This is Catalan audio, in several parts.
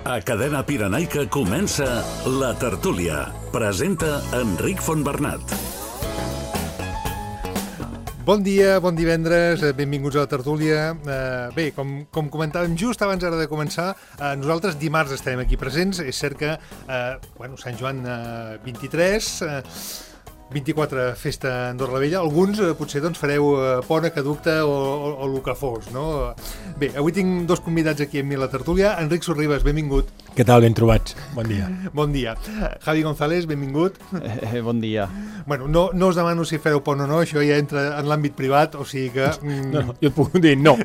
A Cadena Pirenaica comença La Tertúlia. Presenta Enric Fontbernat. Bon dia, bon divendres, benvinguts a La Tertúlia. Bé, com comentàvem just abans ara de començar, nosaltres dimarts estarem aquí presents. És cert que, Sant Joan 23... 24 festa a Andorra la Vella. Alguns potser fareu pont, aqueducte o el que fos, no? Bé, avui tinc dos convidats aquí amb mi a La Tertúlia. Enric Sorribes, benvingut. Què tal? Ben trobats. Bon dia. Bon dia. Javi González, benvingut. Bon dia. Bueno, no us demano si fareu pont o no, això ja entra en l'àmbit privat, o sigui que... No, jo et puc dir no.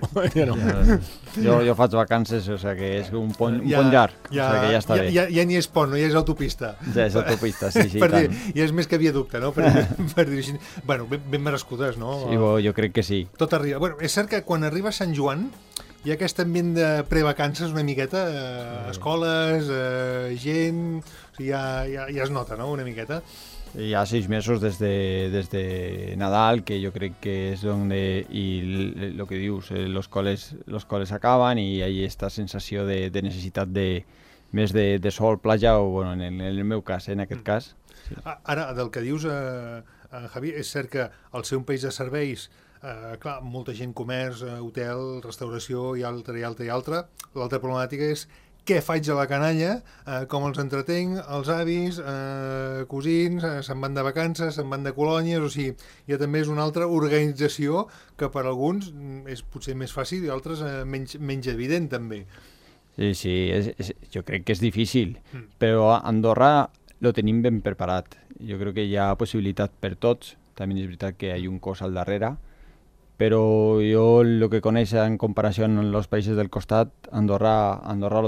Jo faig vacances, o sigui que és un pont llarg, o sigui que ja està bé. Ja ni és pont, no? Ja és autopista. Ja és autopista, sí, tant. Ja és més que viaducte, no? Per dir així. Bueno, ben merescudes, no? Sí, jo crec que sí. Tot arriba. Bueno, és cert que quan arriba Sant Joan hi ha aquest ambient de prevacances una miqueta, escoles, gent... O sigui, ja es nota, no?, una miqueta. Hi ha 6 mesos des de Nadal, que jo crec que és on... I el que dius, los coles acaben i hi ha aquesta sensació de necessitat més de sol, platja, o bueno, en el meu cas, en aquest cas. Sí. Ara, del que dius, Javi, és cert que al ser un país de serveis, clar, molta gent, comerç, hotel, restauració i altra. L'altra problemàtica és què faig a la canalla, com els entretenc, els avis, cosins, se'n van de vacances, se'n van de colònies, o sigui, ja també és una altra organització que per alguns és potser més fàcil i altres menys evident, també. Sí, jo crec que és difícil, però a Andorra lo tenim ben preparat. Jo crec que hi ha possibilitat per tots. També és veritat que hi ha un cos al darrere, però jo el que coneix en comparació amb els països del costat, Andorra lo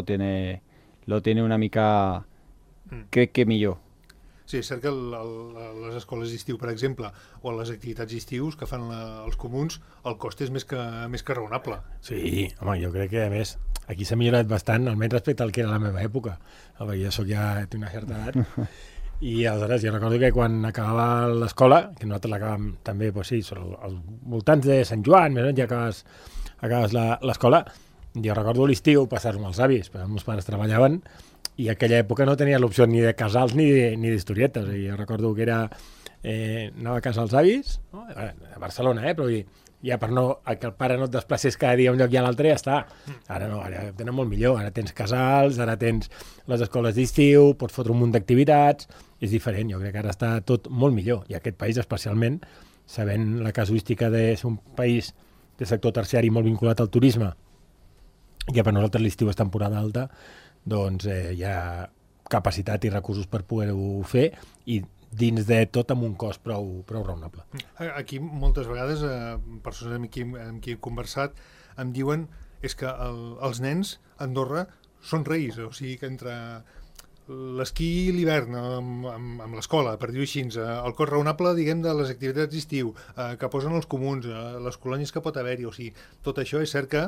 tiene una mica, crec que millor. Sí, és cert que les escoles d'estiu, per exemple, o les activitats estius que fan els comuns, el cost és més que raonable. Sí, home, jo crec que, a més, aquí s'ha millorat bastant, almenys respecte al que era la meva època. Jo tinc una certa edat, i aleshores jo recordo que quan acabava l'escola, que nosaltres l'acabàvem també, doncs sí, als voltants de Sant Joan, més o menys ja acabes l'escola, jo recordo l'estiu passar-ho amb els avis, perquè els meus pares treballaven, i en aquella època no tenia l'opció ni de casals ni d'historietes. Jo recordo que anava a casa als avis, no? A Barcelona, però ja per que el pare no et desplacés cada dia a un lloc i a l'altre ja està. Ara no, ara tenen molt millor. Ara tens casals, ara tens les escoles d'estiu, pots fotre un munt d'activitats, és diferent. Jo crec que ara està tot molt millor. I aquest país especialment, sabent la casuística de ser un país de sector terciari molt vinculat al turisme, ja per nosaltres l'estiu és temporada alta, doncs hi ha capacitat i recursos per poder-ho fer i dins de tot amb un cost prou raonable. Aquí moltes vegades persones amb qui he conversat em diuen és que els nens a Andorra són reis, o sigui que entre l'esquí i l'hivern amb l'escola, per dir-ho així, el cost raonable, diguem, de les activitats d'estiu, que posen els comuns, les colònies que pot haver-hi, o sigui, tot això és cert que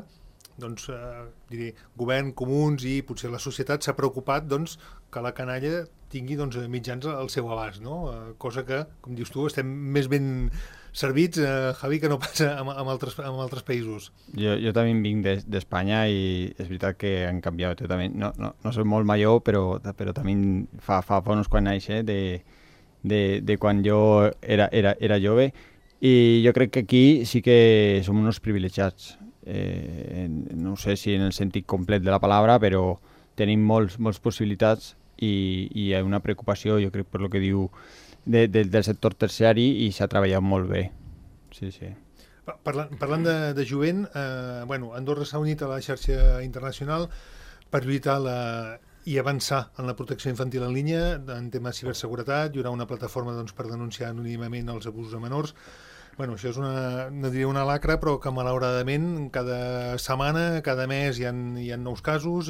govern, comuns i potser la societat s'ha preocupat que la canalla tingui mitjans al seu abast, no? Cosa que, com dius tu, estem més ben servits, Javi, que no passa amb altres països. Jo també vinc d'Espanya i és veritat que han canviat. Jo també, no soc molt major, però també fa uns quants anys de quan jo era jove, i jo crec que aquí sí que som uns privilegiats. No sé si en el sentit complet de la paraula, però tenim moltes possibilitats i hi ha una preocupació, jo crec, per el que diu del sector terciari, i s'ha treballat molt bé. Sí. Parlant de jovent, Andorra s'ha unit a la xarxa internacional per lluitar i avançar en la protecció infantil en línia en temes de ciberseguretat. Hi haurà una plataforma per denunciar anònimament els abusos a menors. Això és no diria una lacra, però que malauradament cada setmana, cada mes hi ha nous casos.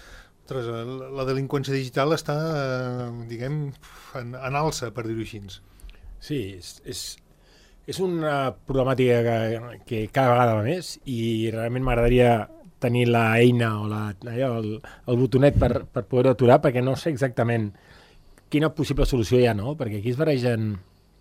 La delinqüència digital està, diguem, en alça, per dir-ho així. Sí, és una problemàtica que cada vegada va més, i realment m'agradaria tenir l'eina o el botonet per poder-ho aturar, perquè no sé exactament quina possible solució hi ha, no? Perquè aquí es barregen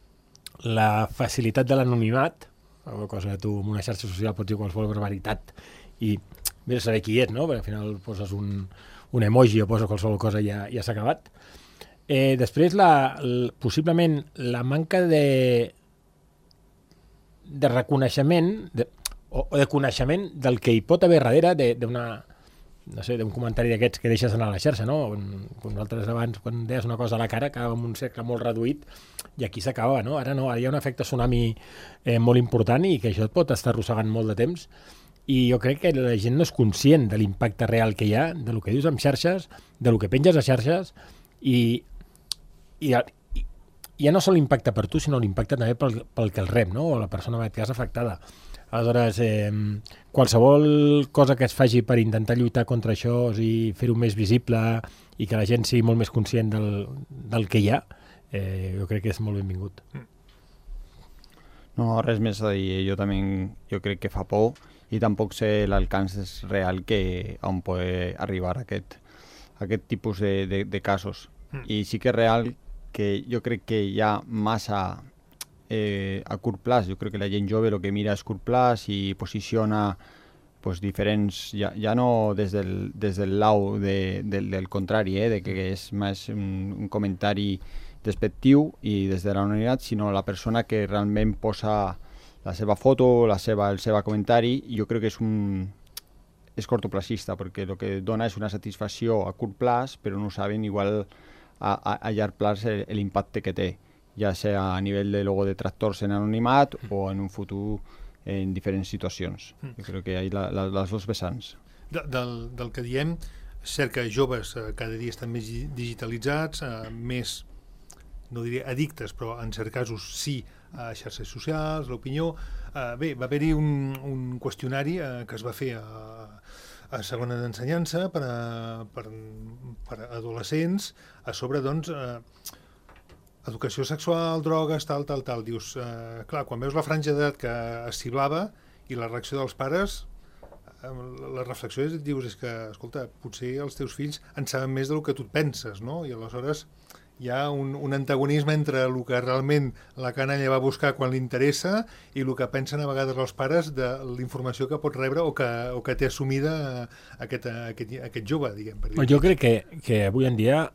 la facilitat de l'anonimat, una cosa que tu en una xarxa social pots dir qualsevol barbaritat i vés a saber qui és, no? Perquè al final poses un un emoji o poso qualsevol cosa i ja s'ha acabat. Després, possiblement, la manca de reconeixement o de coneixement del que hi pot haver darrere d'un comentari d'aquests que deixes anar a la xarxa, no? Nosaltres abans, quan deies una cosa a la cara, acabava amb un cercle molt reduït i aquí s'acabava, no? Ara no, ara hi ha un efecte tsunami molt important i que això et pot estar arrossegant molt de temps i jo crec que la gent no és conscient de l'impacte real que hi ha, de lo que dius en xarxes, de lo que penges a xarxes i ja no sol l'impacte per tu, sinó l'impacte també pel que el rep, no? O la persona que és afectada. Aleshores, qualsevol cosa que es faci per intentar lluitar contra això i fer-ho més visible i que la gent sigui molt més conscient del que hi ha, jo crec que és molt benvingut. No, res més a dir. Jo crec que fa por i tampoc sé l'alcance real on pot arribar aquest tipus de casos. I sí que és real que jo crec que hi ha massa a curt plaç. Jo crec que la gent jove el que mira és curt plaç i posiciona diferents, ja no des del lau del contrari, de que és més un comentari despectiu i des de l'anonimitat, sinó la persona que realment posa la seva foto, el seu comentari, i jo crec que és cortoplacista, perquè el que dona és una satisfacció a curt plaç, però no saben igual a llarg plaç l'impacte que té, ja sea a nivell de logo de tractors en anonimat o en un futur en diferents situacions. Jo crec que hi ha les dos vessants. Del que diem, és cert que joves cada dia estan més digitalitzats, més, no diré addictes, però en certs casos sí, a xarxes socials, l'opinió. Bé, va haver-hi un qüestionari que es va fer a segona d'ensenyança per adolescents a sobre, doncs, educació sexual, drogues, tal. Dius, clar, quan veus la franja d'edat que es ciblava i la reacció dels pares, la reflexió dius que, escolta, potser els teus fills en saben més del que tu et penses, no? I aleshores hi ha un antagonisme entre el que realment la canalla va buscar quan li interessa i el que pensen a vegades els pares de la informació que pot rebre o que té assumida aquest jove, diguem. Jo crec que avui en dia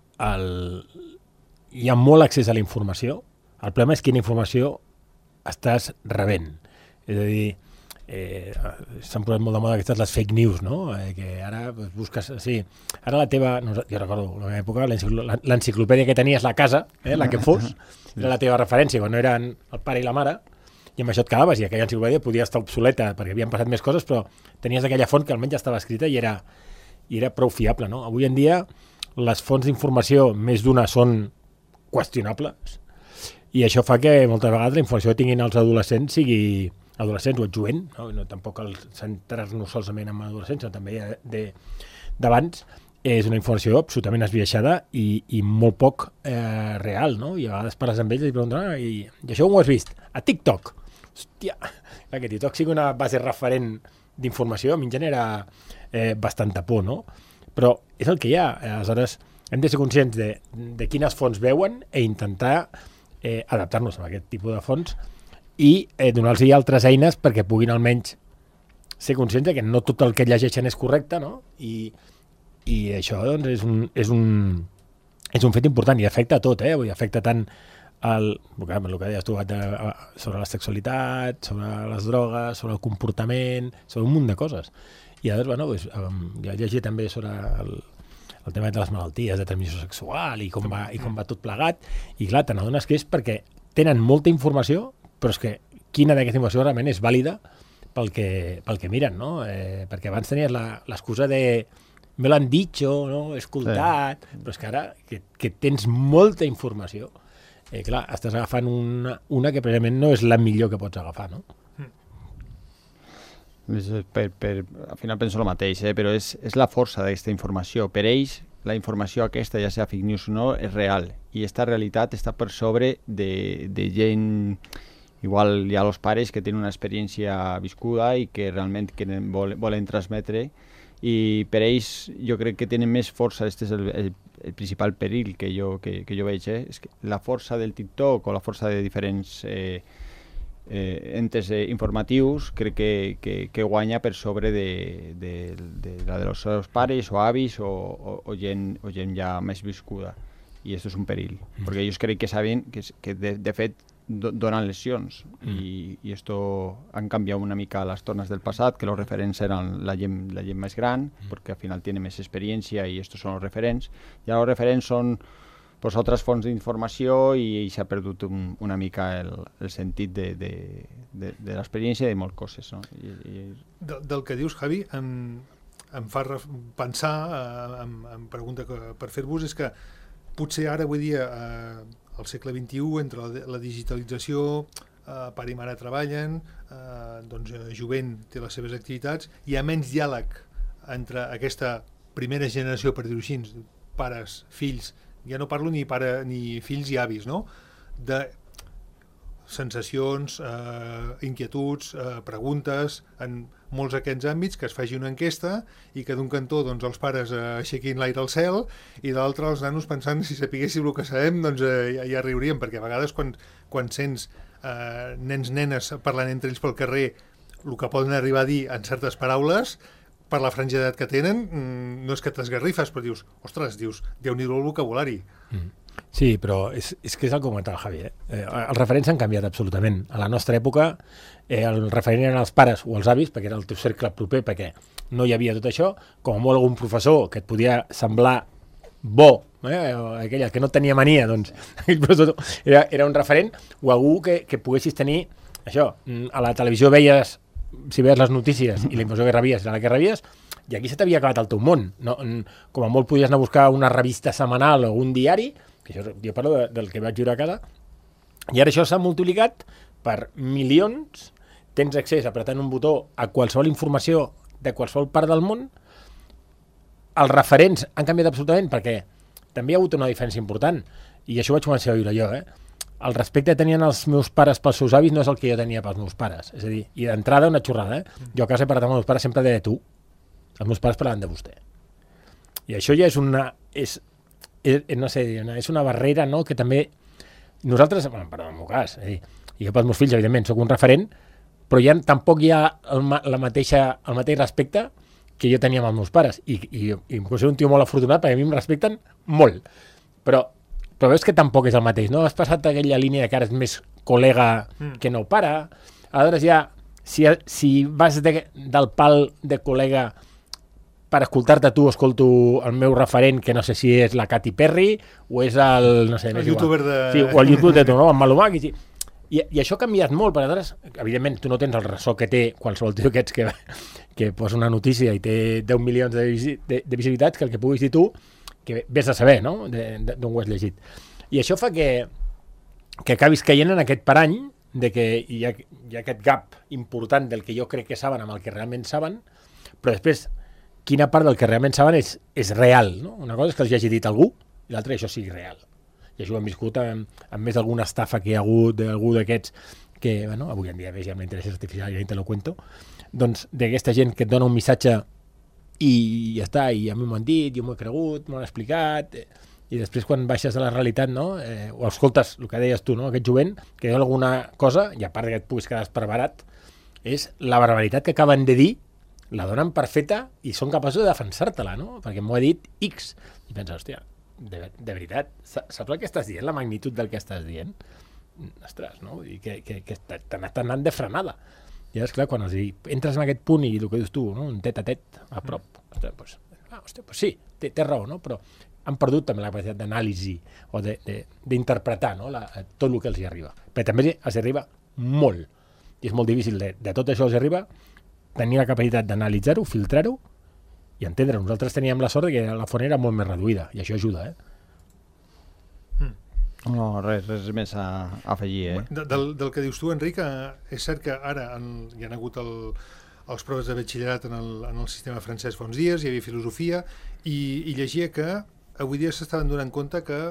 hi ha molt accés a la informació. El problema és quina informació estàs rebent. És a dir, s'han posat molt de moda aquestes les fake news, no? Que ara busques... Sí, ara la teva... Jo recordo, en la meva època, l'enciclopèdia que tenies la casa, la que fos, era la teva referència, quan no eren el pare i la mare, i amb això et quedaves, i aquella enciclopèdia podia estar obsoleta perquè havien passat més coses, però tenies aquella font que almenys estava escrita i era prou fiable, no? Avui en dia, les fonts d'informació, més d'una, són qüestionables, i això fa que moltes vegades la informació que tinguin els adolescents sigui adolescents o el jovent, no tampoc centrar-nos solament en adolescents, sinó també d'abans, és una informació absolutament esbiaixada i molt poc real, no? I a vegades parles amb ells i pregunten, i això ho has vist? A TikTok? Hòstia, que TikTok sigui una base referent d'informació a mi em genera bastanta por, no? Però és el que hi ha. Aleshores, hem de ser conscients de quines fonts veuen i intentar adaptar-nos a aquest tipus de fonts i donar-los altres eines perquè puguin almenys ser conscients que no tot el que llegeixen és correcte, no? I això doncs, és un fet important i afecta a tot, vull dir, afecta tant el que deies tu sobre la sexualitat, sobre les drogues, sobre el comportament, sobre un munt de coses. I llavors, bueno, jo he llegit també sobre el tema de les malalties de transmissió sexual i com va tot plegat, i clar, te n'adones que és perquè tenen molta informació, però és que quina d'aquesta informació realment és vàlida pel que miren, no? Perquè abans tenies l'excusa de me l'han dicho, no? He escoltat, sí. Però és que ara que tens molta informació, clar, estàs agafant una que precisament no és la millor que pots agafar, no? Al final penso el mateix, però és la força d'aquesta informació. Per ells, la informació aquesta, ja sigui fake news o no, és real. I aquesta realitat està per sobre de gent... Igual hi ha els pares que tenen una experiència viscuda i que realment volen transmetre, i per ells jo crec que tenen més força. Aquest és el principal perill que jo veig, és que la força del TikTok o la força de diferents entes informatius, crec que guanya per sobre de la dels seus pares o avis o gent ja més viscuda. I això és un perill, perquè ells crec que saben que de fet donen lesions i esto han canviat una mica les tornes del passat, que els referents eren la gent més gran, perquè al final tiene més experiència i estos són els referents, i ara els referents són pues, altres fonts d'informació i s'ha perdut una mica el sentit de l'experiència i de moltes coses. No? Del que dius, Javi, em fa pensar, em pregunta per fer-vos, és que potser ara, avui dia, al segle XXI, entre la digitalització, pare i mare treballen, doncs jovent té les seves activitats, hi ha menys diàleg entre aquesta primera generació, per dir-ho així, pares, fills, ja no parlo ni fills i avis, no? De sensacions, inquietuds, preguntes, en molts d'aquests àmbits, que es faci una enquesta i que d'un cantó doncs, els pares aixequin l'aire al cel i de l'altre els nanos pensant si sapiguéssim el que sabem doncs ja riuríem, perquè a vegades quan sents nens, nenes parlant entre ells pel carrer el que poden arribar a dir en certes paraules, per la franja d'edat que tenen, no és que t'esgarrifes, però dius, ostres, Déu-n'hi-do el vocabulari. Sí, però és que és el que comentava el Javi. Els referents han canviat absolutament. A la nostra època, el referent eren els pares o els avis, perquè era el teu cercle proper, perquè no hi havia tot això, com a molt algun professor que et podia semblar bo, aquella que no tenia mania, doncs era un referent, o algú que poguessis tenir això. A la televisió veies, si veies les notícies i la impressió que rebies era la que rebies, i aquí se t'havia acabat el teu món. No, com a molt podies anar a buscar una revista setmanal o un diari, que això, jo parlo del que vaig viure a casa, i ara això s'ha multiplicat per milions, tens accés apretant un botó a qualsevol informació de qualsevol part del món. Els referents han canviat absolutament perquè també hi ha hagut una diferència important, i això ho vaig començar a viure jo, el respecte que tenien els meus pares pels seus avis no és el que jo tenia pels meus pares. És a dir, i d'entrada una xorrada, Jo a casa he parlat amb els meus pares sempre de tu. Els meus pares parlaven de vostè. I això ja és una barrera, no?, que també nosaltres, perdó, en el meu cas, i jo pels meus fills, evidentment, soc un referent, però ja tampoc hi ha el mateix respecte que jo tenia amb els meus pares. I em considero un tio molt afortunat perquè a mi em respecten molt. Però veus que tampoc és el mateix, no? Has passat aquella línia de que ara és més col·lega que no para. Aleshores ja, si vas del pal de col·lega per escoltar-te tu, escolto el meu referent, que no sé si és la Katy Perry o és el youtuber de... Sí, o el youtuber de tu, no? En Malumà. I això ha canviat molt, perquè aleshores, evidentment, tu no tens el ressò que té qualsevol tio aquests que posa una notícia i té 10 milions de visibilitats, que el que puguis dir tu, que vés a saber, no?, d'on ho has llegit. I això fa que acabis caient en aquest parany de que hi ha aquest gap important del que jo crec que saben amb el que realment saben, però després quina part del que realment saben és real, no? Una cosa és que els hagi dit algú i l'altra això sigui real. I això ho hem viscut amb més alguna estafa que hi ha hagut d'algú d'aquests que, bueno, avui en dia veig amb la intel·ligència artificial, ja te lo cuento, doncs d'aquesta gent que et dona un missatge i ja està, i a mi m'ho han dit, jo m'ho he cregut, m'ho han explicat, i després quan baixes a la realitat, no, o escoltes el que deies tu, no, aquest jovent, que diu alguna cosa, i a part que et puguis quedar esperbarat, és la barbaritat que acaben de dir, la donen per feta i són capaços de defensar-te-la, no? Perquè m'ho ha dit X. I penses, hòstia, de veritat, saps el que estàs dient, la magnitud del que estàs dient? Ostres, no? I que t'han anat de frenada. I és clar, quan entres en aquest punt i el que dius tu, no? Un tet a tet, a prop, pues sí, té raó, no? Però han perdut també la capacitat d'anàlisi o d'interpretar, no? Tot el que els hi arriba. Però també els arriba molt. I és molt difícil de tot això els arriba tenir la capacitat d'analitzar-ho, filtrar-ho i entendre. Nosaltres teníem la sort que la font era molt més reduïda i això ajuda, No, res més a afegir, Del que dius tu, Enric, és cert que ara hi ha hagut els proves de batxillerat en el sistema francès fa uns dies, hi havia filosofia, i llegia que avui dia s'estaven donant compte que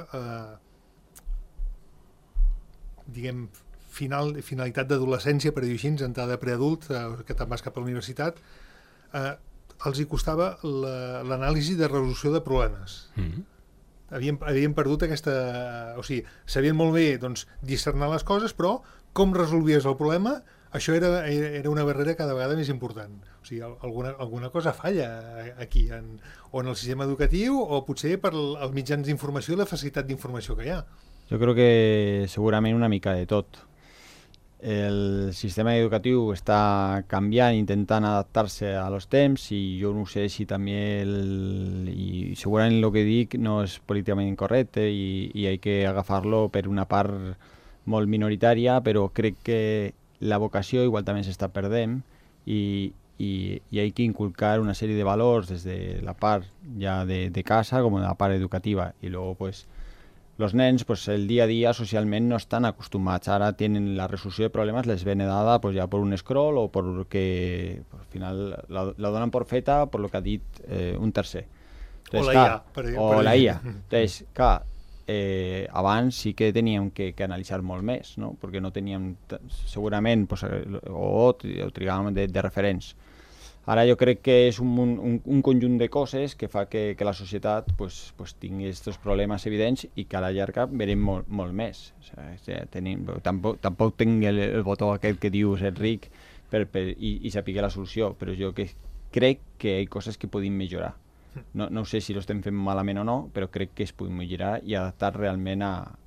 diguem finalitat d'adolescència, per dir-ho així, entrada de preadult, que te'n vas cap a la universitat, els hi costava l'anàlisi de resolució de problemes. havien perdut aquesta... O sigui, sabien molt bé doncs, discernar les coses, però com resolvies el problema, això era una barrera cada vegada més important. O sigui, alguna cosa falla aquí, o en el sistema educatiu, o potser per els mitjans d'informació i la facilitat d'informació que hi ha. Jo crec que segurament una mica de tot. El sistema educatiu està canviant, intentant adaptar-se a los temps, i jo no sé si també i segurament el que dic no és políticament incorrecte i hay que agafar-lo per una part molt minoritària, però crec que la vocació igual també s'està perdent i hay que inculcar una sèrie de valors des de la part ja de casa com de la part educativa, i luego pues los nens, pues el día a día socialment no estan acostumats. Ara tenen la resolució de problemes, les viene dada pues, ja per un scroll o porque al final la donen por feta per lo que ha dit un tercer. Entonces, o la IA. Entonces, clar, abans sí que teníem que analitzar molt més, no? Perquè no teníem segurament pues, o trigàvem de referents. Ara jo crec que és un conjunt de coses que fa que la societat pues, tingui aquests problemes evidents i que a la llarga veurem molt més. O sigui, tampoc tinc el botó aquest que diu ser ric i saber la solució, però jo crec que hi ha coses que podem millorar. No sé si ho estem fent malament o no, però crec que es poden millorar i adaptar realment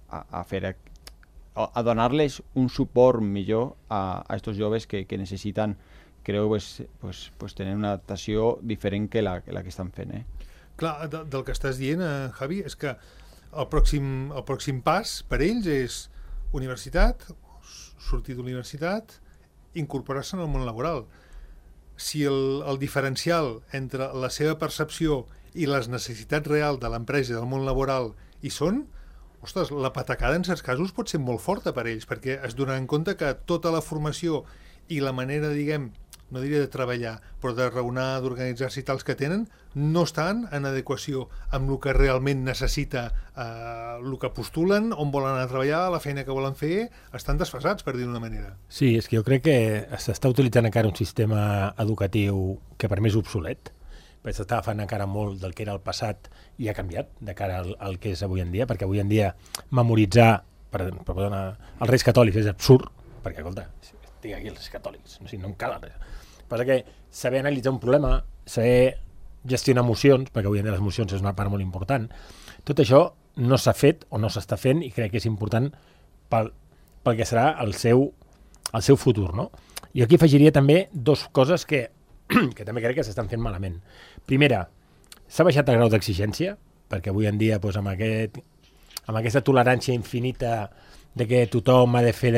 a donar-les un suport millor a aquests joves que necessiten, creu, pues, tenir una adaptació diferent que la que estan fent. Clar, del que estàs dient, Javi, és que el pròxim pas per ells és universitat, sortir d'universitat, incorporar-se en el món laboral. Si el diferencial entre la seva percepció i les necessitats reals de l'empresa i del món laboral hi són, ostres, la patacada en certs casos pot ser molt forta per ells, perquè es donaran compte que tota la formació i la manera, diguem, no diria de treballar, però de raonar, d'organitzar-se i tals que tenen, no estan en adequació amb el que realment necessita, el que postulen, on volen anar a treballar, la feina que volen fer, estan desfasats, per dir d'una manera. Sí, és que jo crec que s'està utilitzant encara un sistema educatiu que per mi és obsolet, perquè s'està agafant encara molt del que era el passat i ha canviat de cara al que és avui en dia, perquè avui en dia memoritzar els Reis Catòlics és absurd, perquè, escolta, tinc aquí els catòlics, no em cal res. Passa que saber analitzar un problema, saber gestionar emocions, perquè avui en dia les emocions és una part molt important, tot això no s'ha fet o no s'està fent i crec que és important pel que serà el seu futur, no? I aquí afegiria també dues coses que també crec que s'estan fent malament. Primera, s'ha baixat el grau d'exigència, perquè avui en dia doncs, amb aquesta tolerància infinita de que tothom ha de fer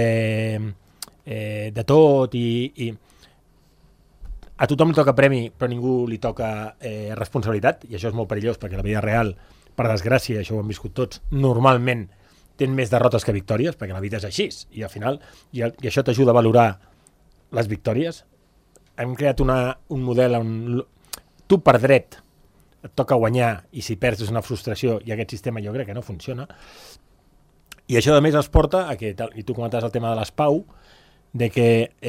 de tot i a tothom li toca premi però ningú li toca responsabilitat, i això és molt perillós perquè la vida real, per desgràcia, això ho hem viscut tots, normalment tenen més derrotes que victòries, perquè la vida és així i al final, i això t'ajuda a valorar les victòries. Hem creat un model on tu per dret et toca guanyar i si perds és una frustració, i aquest sistema jo crec que no funciona, i això a més es porta a que, i tu comentaves el tema de les PAU, de que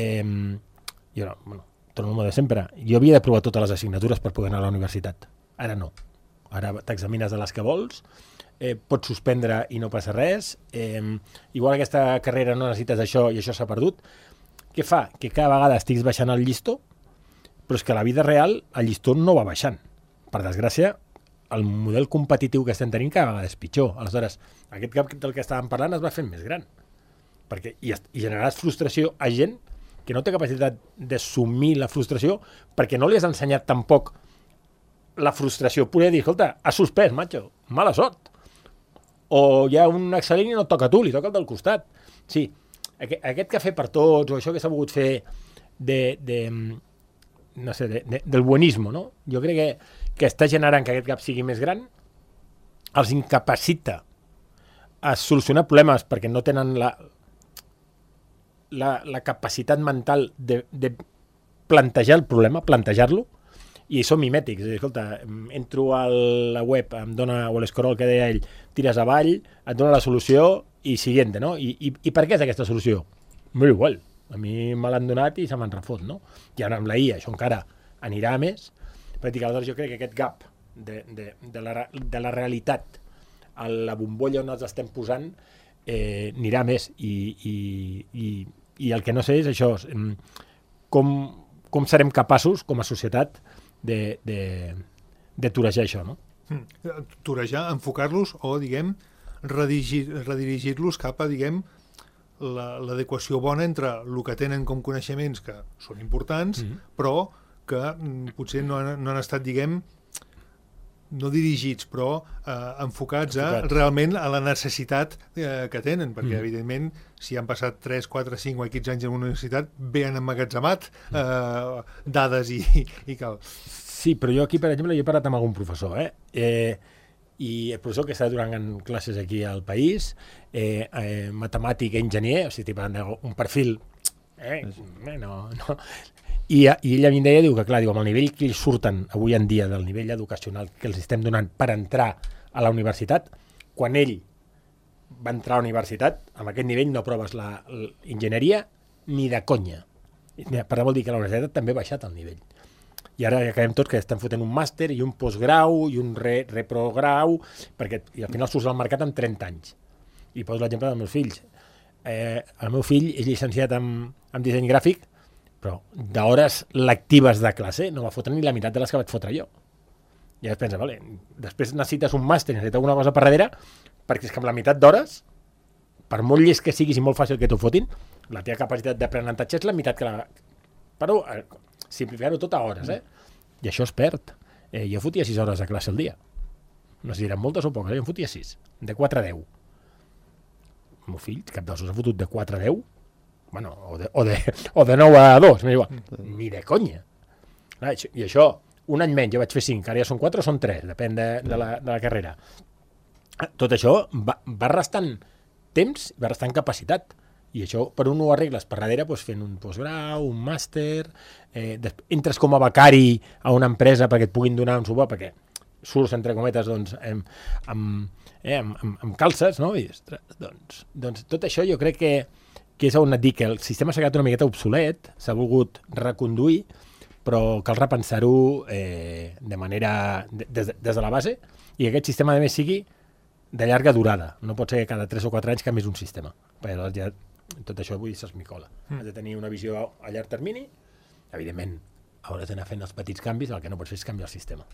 jo no, bueno, torno de sempre, jo havia de provar totes les assignatures per poder anar a la universitat, ara no, ara t'examines de les que vols, pots suspendre i no passa res, igual aquesta carrera no necessites això i això s'ha perdut. Què fa? Que cada vegada estiguis baixant el llistó, però és que a la vida real el llistó no va baixant. Per desgràcia, el model competitiu que estem tenint cada vegada és pitjor. Aleshores, aquest gap del que estàvem parlant es va fent més gran. I generaràs frustració a gent que no té capacitat d'assumir la frustració perquè no li has ensenyat tampoc la frustració. Podria dir, escolta, has suspès, macho, mala sort. O hi ha un excel·lent i no et toca a tu, li toca el del costat. Sí, aquest cafè per tots, o això que s'ha volgut fer no sé, del buenismo, no? Jo crec que està generant que aquest gap sigui més gran, els incapacita a solucionar problemes perquè no tenen la capacitat mental de plantejar el problema, plantejar-lo, i són mimètics. Escolta, entro a la web, em dona, o l'escroll que deia ell, tires avall, et dona la solució i siguiente, no? I per què és aquesta solució? Molt igual. A mi me l'han donat i se m'han refot, no? I ara amb la IA això encara anirà a més. Però aleshores jo crec que aquest gap de la realitat la bombolla on els estem posant anirà més. I el que no sé és això, com serem capaços, com a societat, de torejar això, no? Torejar, enfocar-los o, diguem, redirigir-los cap a, diguem, l'adequació bona entre el que tenen com coneixements, que són importants, però que potser no han estat, diguem, no dirigits, però enfocats realment a la necessitat que tenen, perquè, evidentment, si han passat 3, 4, 5 o 15 anys en una universitat, bé han emmagatzemat dades i cal. Sí, però jo aquí, per exemple, he parlat amb algun professor, i el professor que està donant classes aquí al país, matemàtic, enginyer, o sigui, un perfil, i ell a mi em deia, diu que clar, amb el nivell que ells surten avui en dia del nivell educacional que els estem donant per entrar a la universitat, quan ell va entrar a la universitat, amb aquest nivell no proves l'enginyeria ni de conya. Per vol dir que la universitat també ha baixat el nivell. I ara ja acabem tots que estan fotent un màster i un postgrau i un reprograu, perquè al final surts al mercat amb 30 anys. I poso l'exemple dels meus fills. El meu fill és llicenciat en disseny gràfic, però d'hores lectives de classe no va fotre ni la meitat de les que vaig fotre jo. I es pensa, vale, després necessites un màster, necessites alguna cosa per darrere, perquè és que amb la meitat d'hores, per molt llest que siguis i molt fàcil que t'ho fotin, la teva capacitat d'aprenentatge és la meitat que la... Però simplificar-ho tot a hores, I això es perd. Jo fotia 6 hores de classe al dia. No sé si eren moltes o poques, jo en fotia 6, de 4 a 10. El meu fill, cap dels dos ha fotut de 4 a 10, bueno, o de 9 a 2, ni de conya. I això, un any menys, jo vaig fer 5, ara ja són 4 o són 3, depèn de la carrera. Tot això va restant temps, va restant capacitat. I això, per un ho arregles per darrere, fent un postgrau, un màster, entres com a becari a una empresa perquè et puguin donar un suport, perquè surts, entre cometes, amb calces, no? I, doncs tot això jo crec que és on et dic que el sistema s'ha quedat una miqueta obsolet, s'ha volgut reconduir, però cal repensar-ho de manera des de la base, i aquest sistema, a més, sigui de llarga durada. No pot ser que cada 3 o 4 anys canvis un sistema, perquè ja tot això vull dir s'esmicola. Has de tenir una visió a llarg termini, evidentment hauràs d'anar fent els petits canvis, el que no pots fer és canviar el sistema.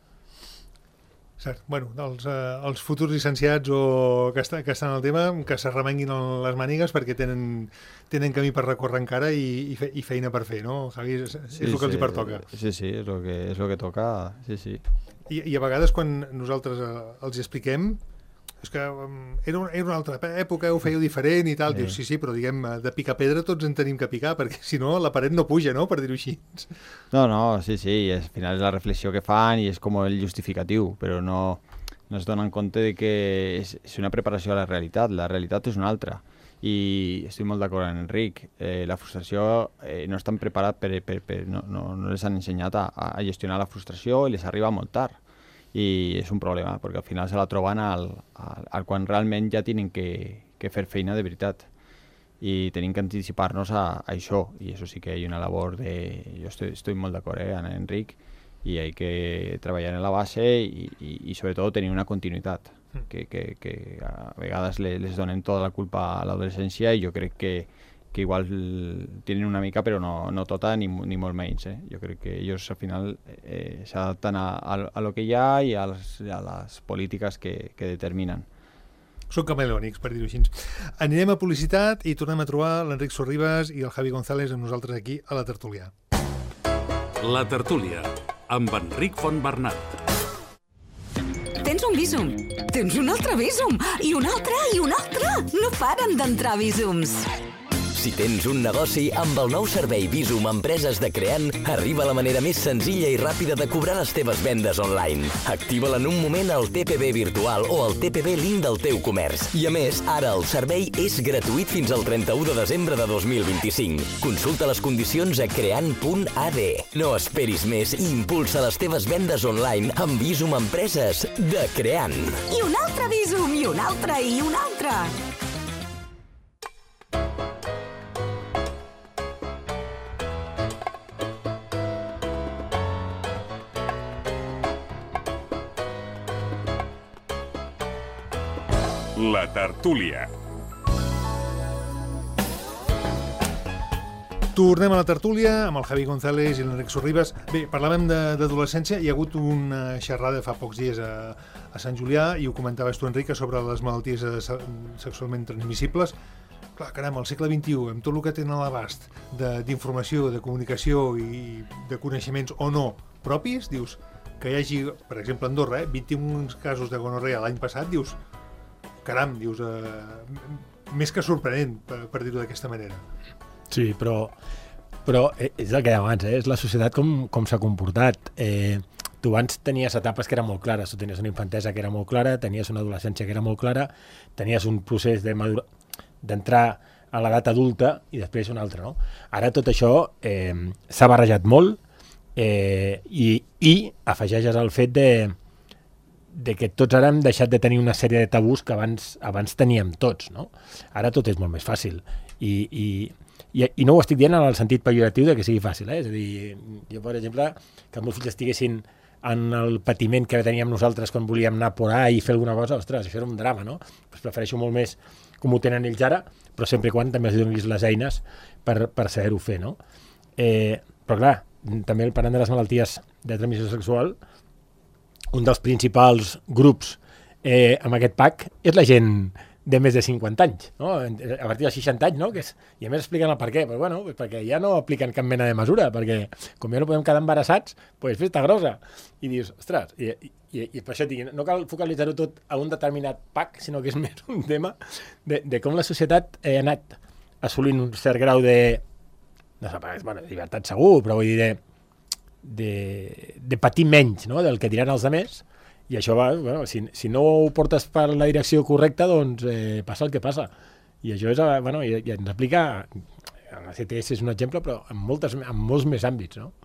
Cert. Bueno, els futurs llicenciats o que estan al tema, que s'arremenguin les mànigues perquè tenen camí per recórrer encara i feina per fer, no, Javi? És el que els hi pertoca. Sí, és el que toca, sí. I a vegades quan nosaltres els expliquem, és que era una altra època, ho fèieu diferent i tal. Dius, sí, però diguem, de picar pedra tots en tenim que picar, perquè si no la paret no puja, no?, per dir-ho així. No, sí, al final és la reflexió que fan i és com el justificatiu, però no es donen compte de que és una preparació a la realitat és una altra. I estic molt d'acord amb Enric, la frustració no estan preparats no les han ensenyat a gestionar la frustració i les arriba molt tard. I és un problema, perquè al final se la troben al quan realment ja tenen que fer feina de veritat i tenim que anticipar-nos a això, i això sí que hi ha una labor jo estic molt d'acord amb Enric, i hi ha que treballar en la base i sobretot tenir una continuïtat, que a vegades les donen tota la culpa a l'adolescència, i jo crec que igual tenen una mica, però no tota ni molt menys. Jo crec que ells al final s'adapten a lo que hi ha i a les polítiques que determinen. Són camaleònics, per dir-ho així. Anirem a publicitat i tornem a trobar l'Enric Sorribas i el Javi González amb nosaltres aquí a La Tertúlia. La Tertúlia, amb Enric Fontbernat. Tens un Bizum, tens un altre Bizum, i un altre, i un altre. No paren d'entrar Bizums. Si tens un negoci, amb el nou servei Bizum Empreses de Creant, arriba la manera més senzilla i ràpida de cobrar les teves vendes online. Activa-la en un moment al TPB virtual o al TPB link del teu comerç. I a més, ara el servei és gratuït fins al 31 de desembre de 2025. Consulta les condicions a creant.ad. No esperis més i impulsa les teves vendes online amb Bizum Empreses de Creant. I un altre Bizum, i un altre, i un altre. La tertúlia. Tornem a la tertúlia amb el Javi González i l'Enric Sorribas. Bé, parlàvem d'adolescència. Hi ha hagut una xerrada fa pocs dies a Sant Julià i ho comentaves tu, Enric, sobre les malalties sexualment transmissibles. Clar, caram, al segle XXI, amb tot el que tenen a l'abast d'informació, de comunicació i de coneixements o no propis, dius que hi hagi, per exemple, a Andorra, 21 casos de gonorrea l'any passat, dius, caram, dius, més que sorprenent, per dir-ho d'aquesta manera. Sí, però és el que deia abans, és la societat com s'ha comportat. Tu abans tenies etapes que eren molt clares, tu tenies una infantesa que era molt clara, tenies una adolescència que era molt clara, tenies un procés d'entrar a l'edat adulta i després un altre, no? Ara tot això s'ha barrejat molt i afegeixes el fet de que tots ara hem deixat de tenir una sèrie de tabús que abans teníem tots, no? Ara tot és molt més fàcil i no ho estic dient en el sentit pejoratiu de que sigui fàcil, és a dir, jo, per exemple, que els meus fills estiguessin en el patiment que teníem nosaltres quan volíem anar por ahí i fer alguna cosa, ostres, això era un drama, no? Pues prefereixo molt més com ho tenen ells ara, però sempre quan també els donis les eines per saber-ho fer, no? Però clar, també parlant de les malalties de transmissió sexual, un dels principals grups amb aquest PAC és la gent de més de 50 anys, no? A partir dels 60 anys, no? I a més expliquen el per què, però bueno, perquè ja no apliquen cap mena de mesura, perquè com ja no podem quedar embarassats, doncs festa grossa. I dius, ostres, i per això dic, no cal focalitzar-ho tot a un determinat PAC, sinó que és més un tema de com la societat ha anat assolint un cert grau de llibertat segur, però vull dir de patir menys, no?, del que diran els altres. I això va, bueno, si no ho portes per la direcció correcta, doncs passa el que passa. I això és, bueno, i ens aplica, la CTS és un exemple, però en molts més àmbits, no?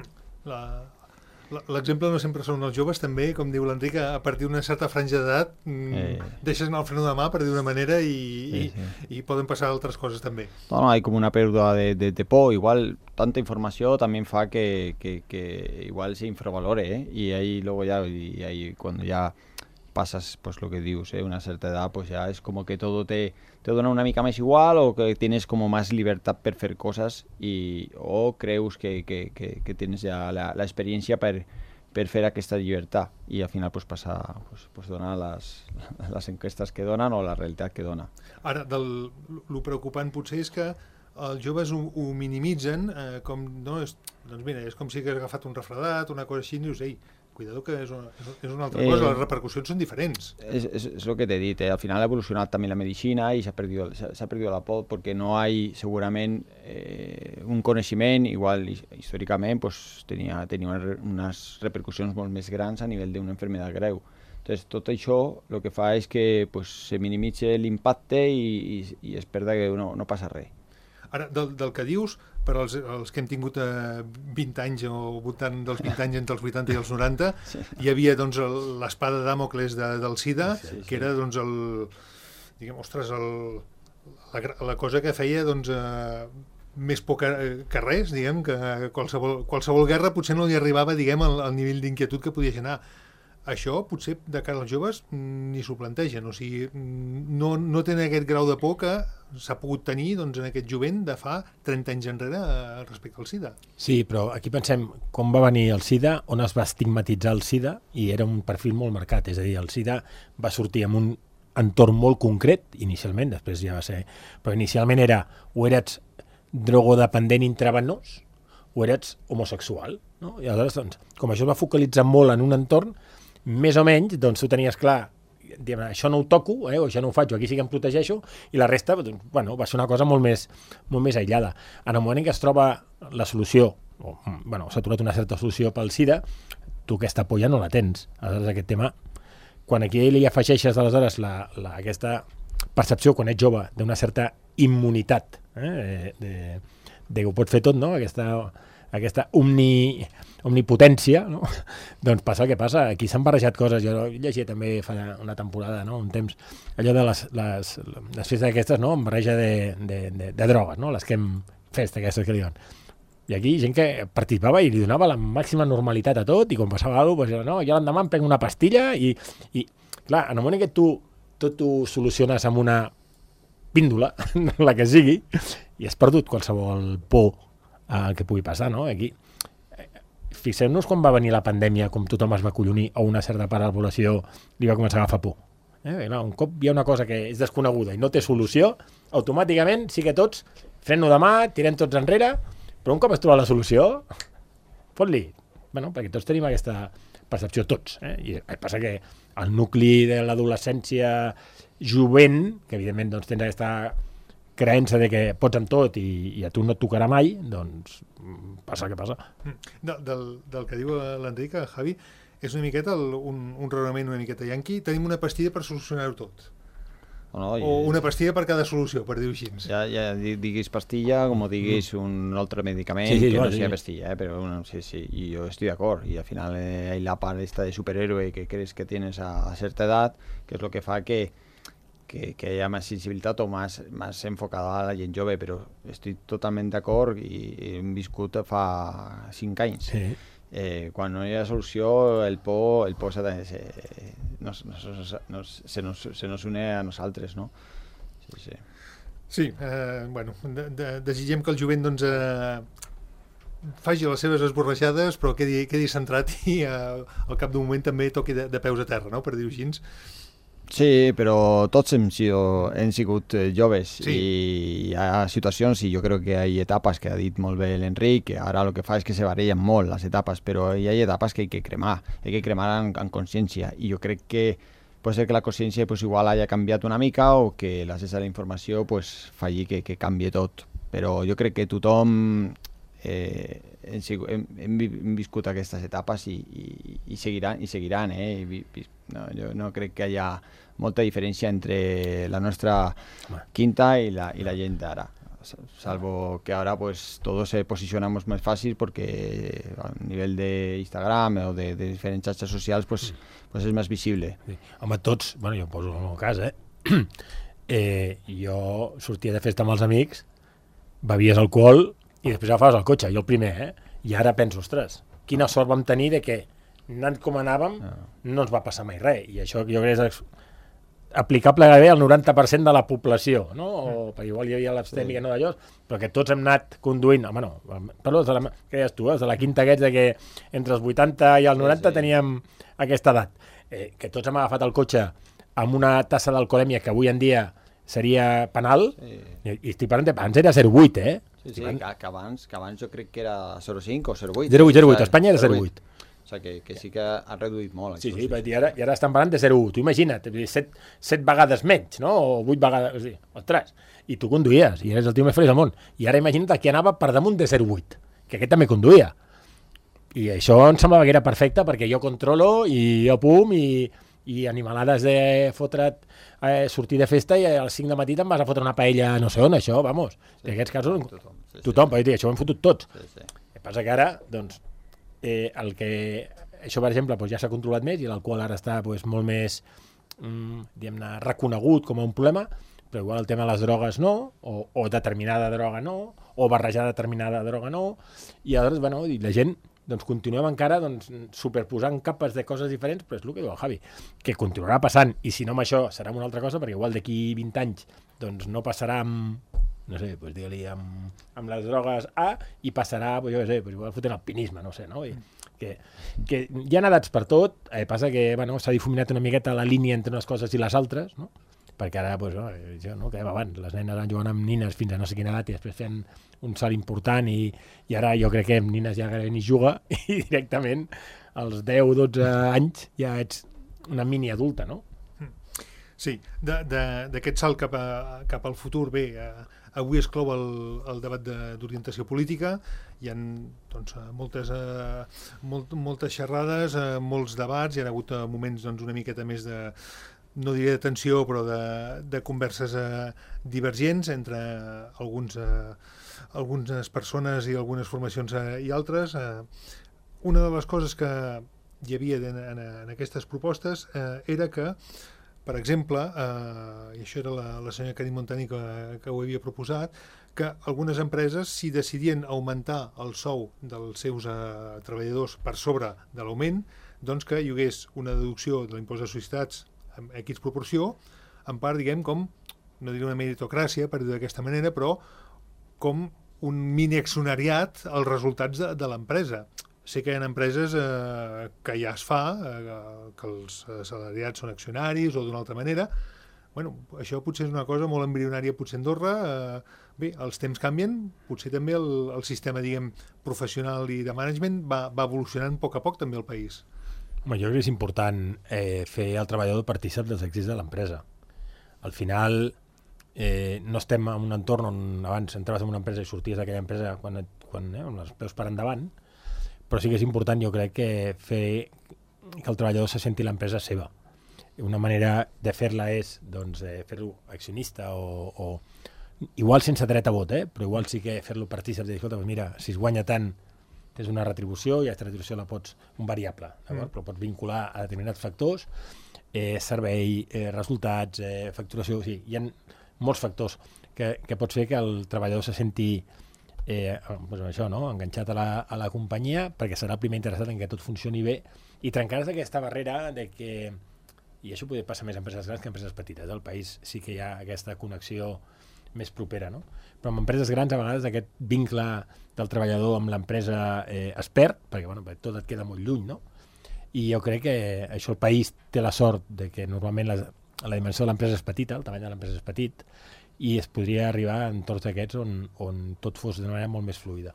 L'exemple no sempre són els joves, també, com diu l'Enric, a partir d'una certa franja d'edat deixes anar el freno de mà, per dir d'una manera, i poden passar altres coses també. No, hay como una pérdida de por, igual tanta información también fa que igual se infravalore, y ahí luego ya, y ahí cuando ya pasas, pues lo que dius, una cierta edad, pues ya es como que todo te dona una mica més igual, o que tienes como más libertad per fer cosas, o creus que tienes ya la experiencia per fer aquesta llibertat, i al final pues dona les enquestes que donen o la realitat que dona. Ara, el preocupant potser és que els joves ho minimitzen, doncs mira, és com si hagués agafat un refredat, una cosa així, i dius, ei, cuidado que és una altra cosa, les repercussions són diferents. Es lo que te he dit, al final ha evolucionat també la medicina i s'ha perdido la por, perquè no hay segurament un coneixement, igual històricament tenia unes repercussions molt més grans a nivell d'una malaltia greu. Entonces, tot això el que fa és que se minimitza l'impacte i es perda que no passa res. Ara, del que dius, per als que hem tingut 20 anys o voltant dels 20 anys entre els 80 i els 90, hi havia doncs l'espada de Dàmocles del SIDA, que era doncs la cosa que feia doncs més por que res, diguem, que qualsevol guerra potser no li arribava, diguem, al nivell d'inquietud que podia generar. Això potser de cara als joves ni s'ho plantegen, o sigui, no tenen aquest grau de por que s'ha pogut tenir doncs, en aquest jovent de fa 30 anys enrere respecte al SIDA. Sí, però aquí pensem com va venir el SIDA, on es va estigmatitzar el SIDA, i era un perfil molt marcat, és a dir, el SIDA va sortir amb un entorn molt concret, inicialment, després ja va ser, però inicialment era o eres drogodependent intravenós o eres homosexual, no? I aleshores, doncs, com això es va focalitzar molt en un entorn, més o menys, doncs tu tenies clar, diguem, això no ho toco, o això no ho faig, o aquí sí que em protegeixo, i la resta, doncs, bueno, va ser una cosa molt més aïllada. En el moment en què es troba la solució, s'ha trobat una certa solució pel SIDA, tu aquesta por ja no la tens. Aleshores, aquest tema, quan aquí li afegeixes, aleshores, aquesta percepció, quan ets jove, d'una certa immunitat, de que ho pots fer tot, no? Aquesta omnipotència, no? Doncs passa el que passa. Aquí s'han barrejat coses. Jo llegia també fa una temporada, no? Un temps, allò de les festes aquestes, no? Amb barreja de drogues, no? Les que hem festa aquestes que li diuen. I aquí gent que participava i li donava la màxima normalitat a tot, i quan passava alguna cosa, no, jo l'endemà em prenc una pastilla i clar, en el moment que tu tot ho soluciones amb una píndola, la que sigui, i has perdut qualsevol por que pugui passar, no? Aquí, fixem-nos quan va venir la pandèmia, com tothom es va collonir, o una certa part de la població li va començar a agafar por. Un cop hi ha una cosa que és desconeguda i no té solució, automàticament sí que tots fem-ho de mà, tirem tots enrere, però un cop es troba la solució, fot-li. Bueno, perquè tots tenim aquesta percepció, tots. I passa que el nucli de l'adolescència jovent, que evidentment doncs, tens aquesta creença de que pots amb tot i a tu no et tocarà mai, doncs passa el que passa. Del que diu l'Enric, Javi, és una miqueta un raonament una miqueta yanqui. Tenim una pastilla per solucionar-ho tot. O una pastilla per cada solució, per dir-ho així. Ja diguis pastilla com diguis un altre medicament que no sigui pastilla, però sí, y yo estoy de acuerdo. Y al final hay la part esta de superhéroe que crees que tienes a cierta edad, que es lo que fa que haya más sensibilitat o más enfocada a la gent jove, però estic totalment d'acord i hem viscut fa 5 anys. Sí. Quan no hi ha solució, el por se nos une a nosaltres, no? Sí, bueno, desitgem que el jovent doncs, faci les seves esborreixades, però quedi centrat i al cap d'un moment també toqui de peus a terra, no? Per dir-ho així. Sí, però tots hem sigut joves i hi ha situacions i jo crec que hi ha etapes que ha dit molt bé l'Enric, que ara el que fa és que se barallen molt les etapes, però hi ha etapes que hay que cremar en consciència i jo crec que pot ser que la consciència pues, igual haya canviat una mica o que l'accés a la informació pues, faci que canvie tot, però jo crec que tothom hem viscut aquestes etapes i seguiran. Jo no crec que hi ha molta diferència entre la nostra quinta i la gent d'ara, salvo que ahora pues todos posicionamos más fácil porque a nivel de Instagram o de diferents xarxes socials pues és més visible. Sí. Home, tots, bueno, jo em poso en el meu cas, jo sortia de festa amb els amics, bevies alcohol i després agafaves el cotxe, jo el primer, i ara penso, ostres, quina sort vam tenir de que anant com anàvem no ens va passar mai res, i això jo crec que és aplicable gairebé al 90% de la població, no? Perquè igual hi havia l'abstèmia, no d'allò, però que tots hem anat conduint, home no, però què deies tu, de la quinta aquests de que entre els 80 i els 90 teníem aquesta edat, que tots hem agafat el cotxe amb una tassa d'alcoholèmia que avui en dia seria penal, i estic parlant abans era 0,8, Sí, que abans jo crec que era 0,5 o 0,8. 0,8, a Espanya era 0,8. O sigui que sí que ha reduït molt. Sí, i ara estan parlant de 0,1. Tu imagina't, 7 vegades menys, no? O 8 vegades... Sí, ostres, i tu conduïes, i eres el tio més feliç del món. I ara imagina't que anava per damunt de 0,8, que aquest també conduïa. I això em semblava que era perfecte, perquè jo controlo, i jo pum, i animalades de fotre't, sortir de festa, i a les 5 de matí te'n vas a fotre una paella no sé on, això, vamos. En aquests casos, tothom, això ho hem fotut tots. El que passa que ara, doncs, això per exemple ja s'ha controlat més i l'alcohol ara està molt més diguem-ne reconegut com a un problema, però igual el tema de les drogues no, o determinada droga no, o barrejar determinada droga no, i aleshores i la gent continuem encara superposant capes de coses diferents, però és el que diu el Javi, que continuarà passant, i si no amb això serà una altra cosa, perquè igual d'aquí 20 anys no passarà amb no sé, digue-li amb les drogues A i passarà, jo què sé, igual fotent alpinisme, no sé, no? Que hi ha edats per tot, passa que s'ha difuminat una miqueta la línia entre unes coses i les altres, no? Perquè ara, això, no, que abans, les nenes van jugant amb nines fins a no sé quina edat i després fent un salt important i ara jo crec que amb nines ja gairebé ni juga i directament als 10-12 anys ja ets una mini adulta, no? Sí, d'aquest salt cap al futur, bé, avui es clou el debat d'orientació política, hi ha moltes xerrades, molts debats, hi ha hagut moments una miqueta més de, no diré de tensió, però de converses divergents entre algunes persones i algunes formacions i altres. Una de les coses que hi havia en aquestes propostes era que, per exemple, i això era la senyora Karim Montani que ho havia proposat, que algunes empreses, si decidien augmentar el sou dels seus treballadors per sobre de l'augment, doncs que hi hagués una deducció de l'impost de societats en X proporció, en part, diguem, com, no diré una meritocràcia, per dir d'aquesta manera, però com un mini-accionariat als resultats de l'empresa. Sé que hi ha empreses que ja es fa, que els assalariats són accionaris o d'una altra manera. Bueno, això potser és una cosa molt embrionària potser a Andorra. Bé, els temps canvien, potser també el sistema, diguem, professional i de management va evolucionant a poc també al país. Home, jo crec que és important fer el treballador partícip dels èxits de l'empresa. Al final, no estem en un entorn on abans entraves en una empresa i sorties d'aquella empresa quan amb els peus per endavant, però sí que és important, jo crec, que fer que el treballador se senti l'empresa seva. Una manera de fer-la és doncs, fer-lo accionista o igual sense dret a vot, però igual sí que fer-lo partícip de dir, escolta, mira, si es guanya tant tens una retribució i aquesta retribució la pots, un variable, però pots vincular a determinats factors, servei, resultats, facturació, o sigui, hi ha molts factors que pot fer que el treballador se senti doncs això, no? Enganxat a la companyia, perquè serà el primer interessat en que tot funcioni bé i trencar-se aquesta barrera de que, i això potser passa més a empreses grans que a empreses petites, al país sí que hi ha aquesta connexió més propera, no? Però en empreses grans a vegades aquest vincle del treballador amb l'empresa es perd, perquè tot et queda molt lluny, no? I jo crec que això el país té la sort de que normalment la dimensió de l'empresa és petita, el tamany de l'empresa és petit, i es podria arribar a entorns d'aquests on tot fos d'una manera molt més fluida.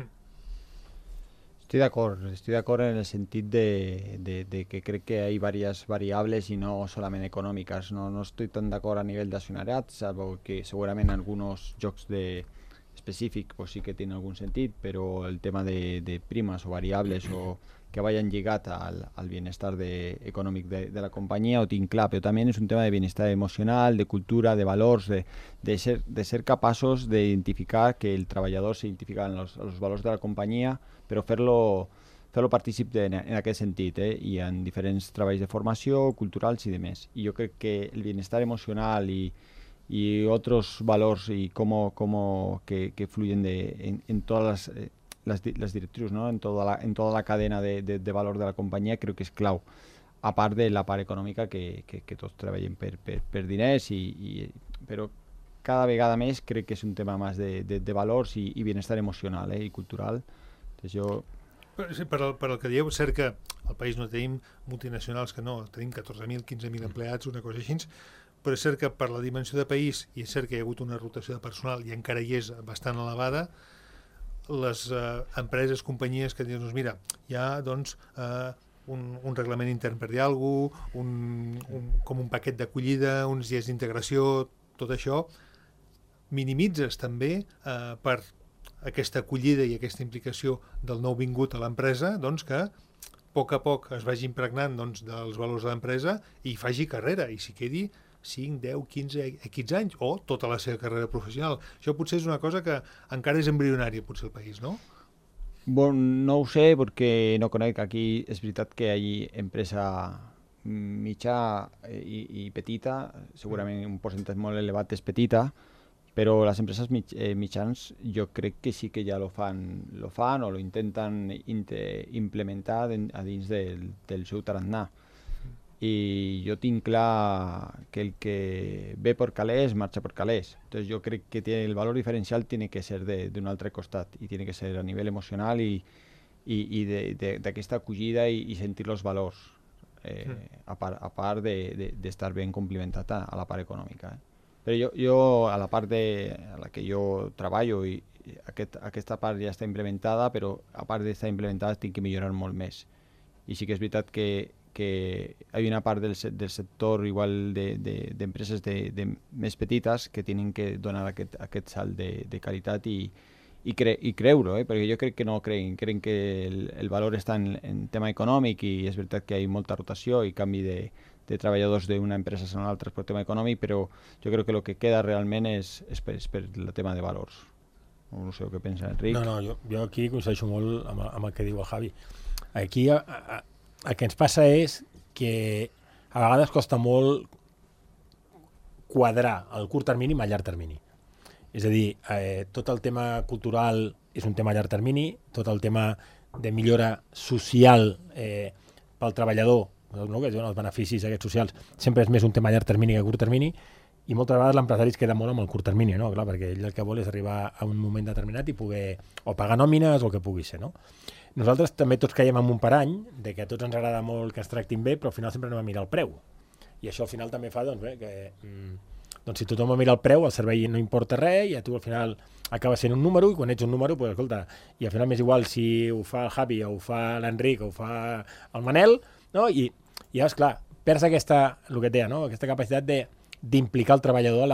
Estoy de acuerdo en el sentido de que creo que hay varias variables y no solamente económicas. No estoy tan de acuerdo a nivel de accionariat, salvo que seguramente algunos jocs específicos pues sí que tienen algún sentido, pero el tema de primas o variables o que vayan llegado al bienestar económico de la compañía o tinc clar, pero también es un tema de bienestar emocional, de cultura, de valores, de ser capaces de identificar que el trabajador se identifica en los valors de la compañía, però fer-lo partícip en aquest sentit, i en diferents treballs de formació, culturals i demés. I jo crec que el bienestar emocional i otros valors y cómo que fluyen en todas las directrius, ¿no? en toda la cadena de valor de la compañía, creo que és clau. A part de la part econòmica que tots treballem per diners, però cada vegada més crec que és un tema més de valors i bienestar emocional i cultural. Sí, per al que dieu, és cert que al país no tenim multinacionals, que no, tenim 14.000, 15.000 empleats, una cosa així, però és cert que per la dimensió de país, i és cert que hi ha hagut una rotació de personal i encara hi és bastant elevada, les empreses, companyies que diuen, mira, hi ha doncs, un reglament intern per dir alguna cosa, com un paquet d'acollida, uns dies d'integració, tot això, minimitzes també per aquesta acollida i aquesta implicació del nou vingut a l'empresa, doncs que a poc es vagi impregnant doncs, dels valors de l'empresa i faci carrera i s'hi quedi 5, 10, 15, X anys o tota la seva carrera professional. Això potser és una cosa que encara és embrionària potser al país, no? Bueno, no ho sé perquè no conec. Aquí és veritat que hi ha empresa mitjà i petita, segurament un percentatge molt elevat és petita, però les empreses mitjans jo crec que sí que ja lo fan o lo intenten implementar a dins del seu tarannà. I jo tinc clar que el que ve per calés marxa per calés. Entonces yo creo que el valor diferencial tiene que ser de un altre costat y tiene que ser a nivel emocional y d'aquesta acollida i sentir els valors a part d'estar ben complementat a la part econòmica. Però jo a la part a la que jo treballo i aquesta part ja està implementada, però a part d'estar implementada tinc que millorar molt més. I sí que és veritat que hi ha una part del sector igual d'empreses més petites que tenen que donar aquest salt de qualitat i creure, perquè jo crec que no creuen que el valor està en tema econòmic i és veritat que hi ha molta rotació i canvi de treballadors d'una empresa a una altra per tema econòmic, però jo crec que el que queda realment és per el tema de valors. No sé què pensa Enric. No, jo aquí coincideixo molt amb el que diu el Javi. Aquí el que ens passa és que a vegades costa molt quadrar el curt termini amb el llarg termini. És a dir, tot el tema cultural és un tema a llarg termini, tot el tema de millora social pel treballador no? Que els beneficis aquests socials sempre és més un tema a llarg termini que a curt termini, i moltes vegades l'empresari es queda molt amb el curt termini, no? Clar, perquè ell el que vol és arribar a un moment determinat i poder o pagar nòmines o el que pugui ser, no? Nosaltres també tots caiem en un parany de que a tots ens agrada molt que es tractin bé, però al final sempre anem a mirar el preu. I això al final també fa doncs si tothom mira el preu, el servei no importa res, i a tu al final acaba sent un número, i quan ets un número, doncs, escolta, i al final m'és igual si ho fa el Javi, o ho fa l'Enric, o ho fa el Manel, no? I esclar, perds aquesta, el que et deia, no? Aquesta capacitat d'implicar el treballador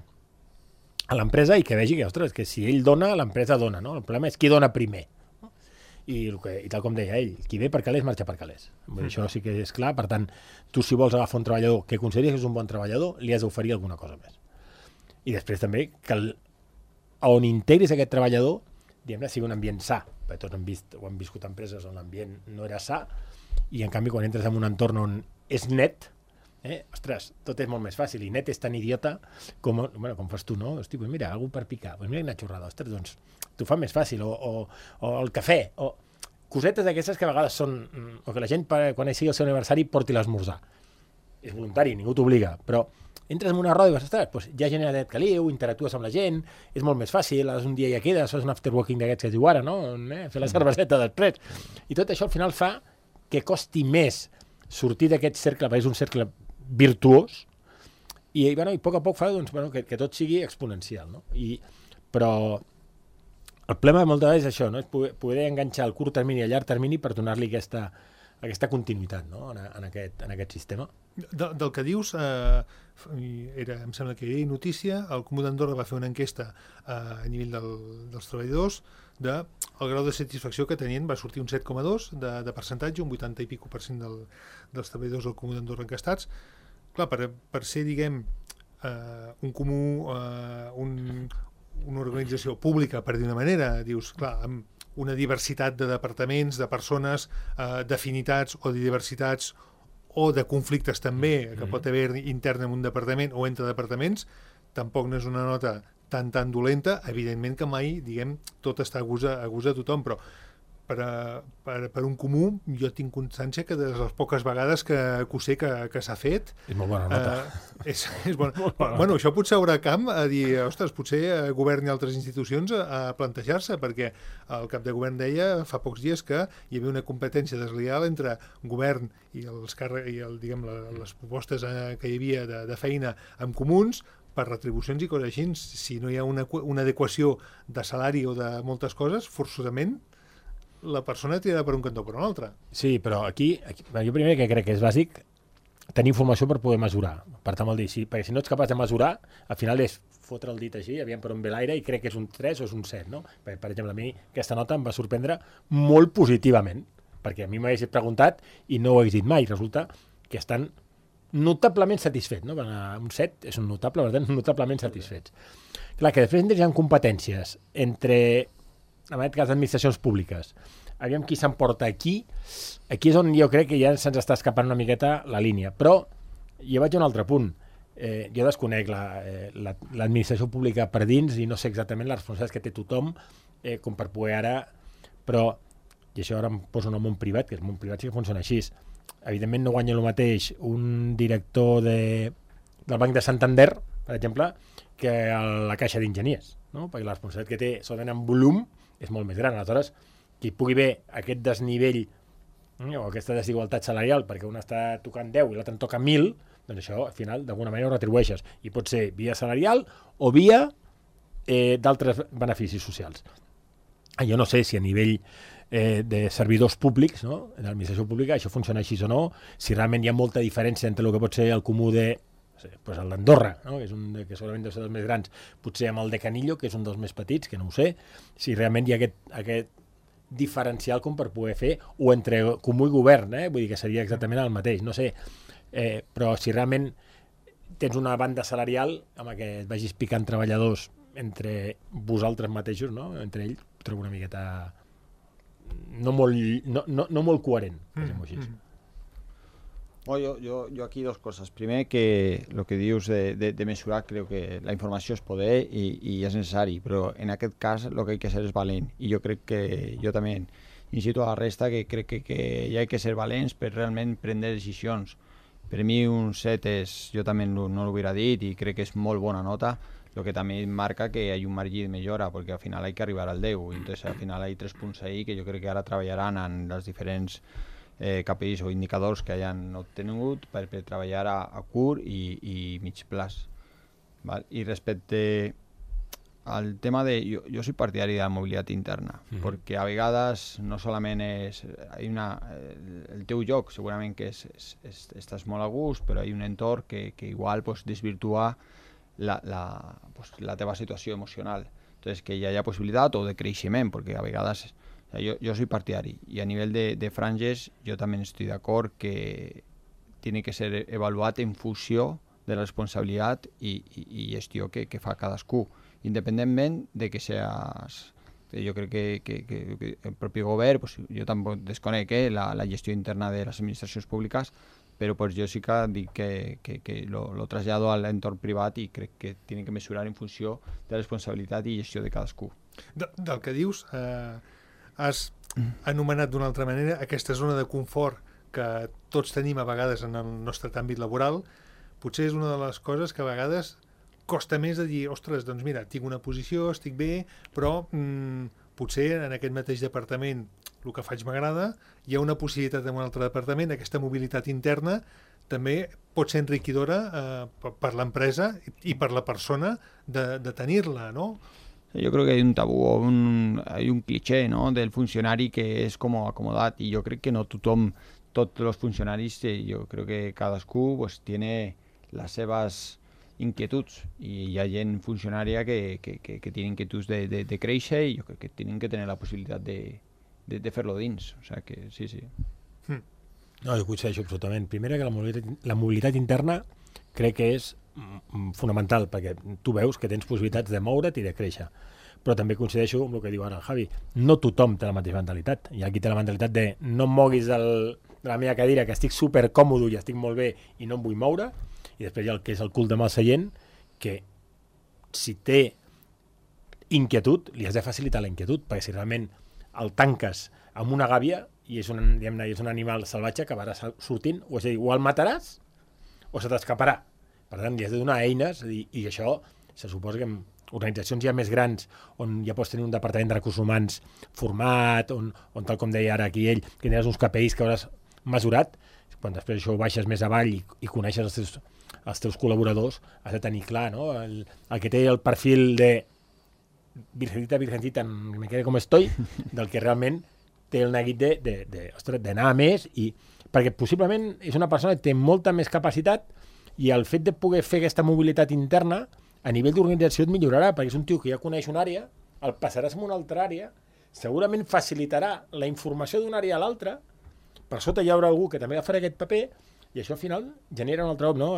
a l'empresa i que vegi que, ostres, que si ell dona, l'empresa dona, no? El problema és qui dona primer. I tal com deia ell, qui ve per calés marxa per calés. Això sí que és clar. Per tant, tu si vols agafar un treballador que consideris que és un bon treballador, li has d'oferir alguna cosa més. I després també que on integris aquest treballador, diguem-ne, sigui un ambient sa, perquè tots hem viscut empreses on l'ambient no era sa, i en canvi quan entres en un entorn on és net, ostres, tot és molt més fàcil, i net és tan idiota com fas tu, no? Hosti, pues mira, algú per picar, pues mira quina xorrada, ostres, doncs t'ho fa més fàcil, o el cafè, o cosetes d'aquestes que a vegades són, o que la gent quan sigui el seu aniversari porti l'esmorzar. És voluntari, ningú t'obliga, però entres en una roda i vas, ostres, pues ja genera aquest caliu, interactues amb la gent, és molt més fàcil, un dia ja quedes, fas un afterworking d'aquests que es diu ara, no? Fer la cerveseta després. I tot això al final fa que costi més sortir d'aquest cercle, perquè és un cercle virtuós, i a poc a poc fa que tot sigui exponencial, no? Però el problema moltes vegades és això, no? És poder enganxar el curt termini i el llarg termini per donar-li aquesta continuïtat, no? en aquest sistema. Del que dius, em sembla que hi ha notícia, el Comú d'Andorra va fer una enquesta a nivell dels treballadors el grau de satisfacció que tenien, va sortir un 7,2 de percentatge, un 80 i pico % dels treballadors del Comú d'Andorra encastats. Clar, per ser, diguem, un comú, una organització pública, per dir una manera, dius, clar, amb una diversitat de departaments, de persones, d'afinitats o de diversitats o de conflictes també, que pot haver intern en un departament o entre departaments, tampoc no és una nota tan dolenta. Evidentment que mai, diguem, tot està a gust de tothom, però per un comú jo tinc constància que de les poques vegades que ho sé que s'ha fet és molt bona nota. És bona. Bueno, això potser haurà camp a dir, ostres, potser govern i altres institucions a plantejar-se, perquè el cap de govern deia fa pocs dies que hi havia una competència deslleial entre govern i les propostes que hi havia de feina amb comuns per retribucions i coses així. Si no hi ha una adequació de salari o de moltes coses, forçosament la persona tirarà per un cantó o per un altre. Sí, però aquí jo primer que crec que és bàsic tenir informació per poder mesurar. Per tant, vol dir, perquè si no ets capaç de mesurar, al final és fotre el dit així, aviam per on ve l'aire, i crec que és un 3 o és un 7, no? Per exemple, a mi aquesta nota em va sorprendre molt positivament, perquè a mi m'hagués preguntat i no ho hagués dit mai. Resulta que estan notablement satisfets, no? Un 7 és un notable, per tant, notablement satisfets. Clar, que després hi ha competències entre, en aquest cas, administracions públiques. Aviam qui s'emporta aquí és on jo crec que ja se'ns està escapant una miqueta la línia. Però jo vaig a un altre punt. Jo desconec l'administració pública per dins i no sé exactament les responsabilitats que té tothom com per poder ara... Però, i això ara em poso en el món privat, que el món privat sí que funciona així. Evidentment no guanya el mateix un director del Banc de Santander, per exemple, que la Caixa d'Enginyers, no? Perquè la responsabilitat que té solament en volum és molt més gran. Aleshores, qui pugui haver aquest desnivell o aquesta desigualtat salarial perquè un està tocant 10 i l'altre en toca 1.000, doncs això, al final, d'alguna manera ho retribueixes. I pot ser via salarial o via d'altres beneficis socials. Jo no sé si a nivell de servidors públics, no? De l'administració pública, això funciona així o no, si realment hi ha molta diferència entre el que pot ser el comú pues el d'Andorra, no? Que segurament deu ser dels més grans, potser amb el de Canillo, que és un dels més petits, que no ho sé, si realment hi ha aquest diferencial com per poder fer, o entre comú i govern, vull dir que seria exactament el mateix, no sé, però si realment tens una banda salarial amb què et vagis picant treballadors entre vosaltres mateixos, no? Entre ells, trobo una miqueta no molt coherent, diguem-ho així. Yo aquí dos cosas. Primero, que lo que dius de mesurar, creo que la informació és poder i és necessari, però en aquest cas el que hay que ser és valent, i jo crec que jo també incito a la resta que crec que hi ha que ser valents per realment prendre decisions. Per mi un 7 jo també no l'hubiera dit i crec que és molt bona nota, lo que també marca que hi ha un marge de millora, perquè al final hay que arribar al 10, entonces al final hay 3 punts ahí que jo crec que ara treballaran en els diferents KPIs o indicadors que hayan obtingut per treballar a curt i mig plaç. ¿Vale? Y respecto al tema de... Yo soy partidario de la movilidad interna, porque a vegades no solament és... el teu lloc segurament que estàs molt a gust, però hi ha un entorn que igual pues, desvirtua la teva situació emocional. Entonces, que hi hagi possibilitat o de creixement, perquè a vegades... Yo soy partidario y a nivel de franges yo también estoy de acuerdo que tiene que ser evaluat en funció de la responsabilitat i gestió que fa cadascú, independentment de que seas... Jo crec que el propi govern, pues, jo tampoc desconec la gestió interna de les administracions públiques, però pues, jo sí que dic que lo trasllado a l'entorn privat i crec que tienen que mesurar en funció de la responsabilitat i gestió de cadascú. Del que dius... has anomenat d'una altra manera aquesta zona de confort que tots tenim a vegades en el nostre àmbit laboral. Potser és una de les coses que a vegades costa més de dir, ostres, doncs mira, tinc una posició, estic bé, però potser en aquest mateix departament el que faig m'agrada, hi ha una possibilitat en un altre departament, aquesta mobilitat interna també pot ser enriquidora per l'empresa i per la persona de tenir-la, no? Yo creo que hay un tabú o hay un cliché, ¿no?, del funcionari que és com acomodat i jo crec que no tothom, tots els funcionaris, jo crec que cadascú pues, tiene les seves inquietuds i hi ha gent funcionària que tiene inquietuds de créixer i jo crec que tenen que tenir la possibilitat de fer-lo dins, o sea que sí. No, jo coincideixo absolutament. Primera, que la mobilitat interna crec que és fonamental, perquè tu veus que tens possibilitats de moure't i de créixer. Però també coincideixo amb el que diu ara el Javi. No tothom té la mateixa mentalitat. Hi ha qui té la mentalitat de no em moguis de la meva cadira, que estic supercòmodo i estic molt bé i no em vull moure. I després hi ha el que és el cul de mal seient, que si té inquietud, li has de facilitar la inquietud, perquè si realment el tanques amb una gàbia i és un animal salvatge que va sortint, o és a dir, o el mataràs o se t'escaparà. Per tant, li has de donar eines i això se suposa que en organitzacions ja més grans on ja pots tenir un departament de recursos humans format, on tal com deia ara aquí ell, que tindràs uns KPIs que hauràs mesurat, quan després això ho baixes més avall i coneixes els teus col·laboradors, has de tenir clar, no? El que té el perfil de virgencita, me quede com estoy, del que realment té el neguit d'anar a més, perquè possiblement és una persona que té molta més capacitat i el fet de poder fer aquesta mobilitat interna a nivell d'organització et millorarà, perquè és un tio que ja coneix una àrea, el passaràs a una altra àrea, segurament facilitarà la informació d'una àrea a l'altra, per sota hi haurà algú que també farà aquest paper, i això al final genera un altre cop, no?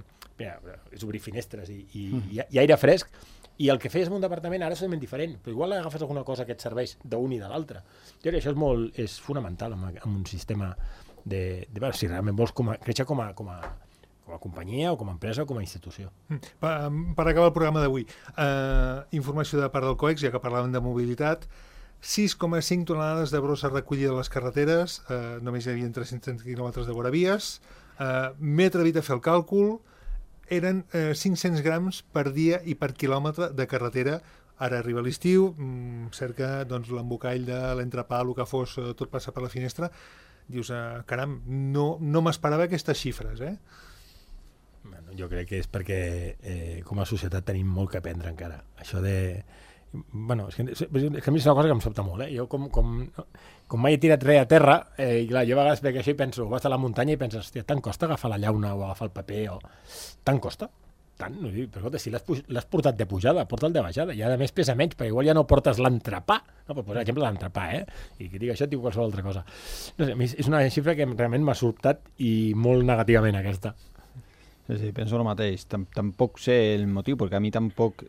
És obrir finestres i aire fresc, i el que feies en un departament ara és totalment diferent, però igual agafes alguna cosa que et serveix d'un i de l'altre. Jo crec que això és fonamental en un sistema si realment vols créixer com a companyia o com a empresa o com a institució. Per acabar el programa d'avui, informació de part del COEX, ja que parlàvem de mobilitat, 6,5 tonelades de brossa recollida a les carreteres, només hi havia 300 quilòmetres de voravies, m'he atrevit a fer el càlcul, eren 500 grams per dia i per quilòmetre de carretera. Ara arriba l'estiu, cerca doncs, l'embocall de l'entrepà, el que fos, tot passa per la finestra, dius, caram, no m'esperava aquestes xifres, Bueno, jo crec que és perquè com a societat tenim molt que aprendre encara. Això de... Bueno, és que a mi és una cosa que em sobta molt, Jo com mai he tirat res a terra, i clar, jo a vegades veig això i penso, vas a la muntanya i penses, hòstia, tant costa agafar la llauna o agafar el paper, tant costa? Tant? Però escolta, si l'has portat de pujada, porta'l de baixada, i a més pesa menys, perquè igual ja no portes l'entrepà, no, per posar exemple l'entrepà, i que dic això et diu qualsevol altra cosa. No sé, és una xifra que realment m'ha sobtat i molt negativament aquesta. Sí, penso el mateix. Tampoc sé el motiu, perquè a mi tampoc...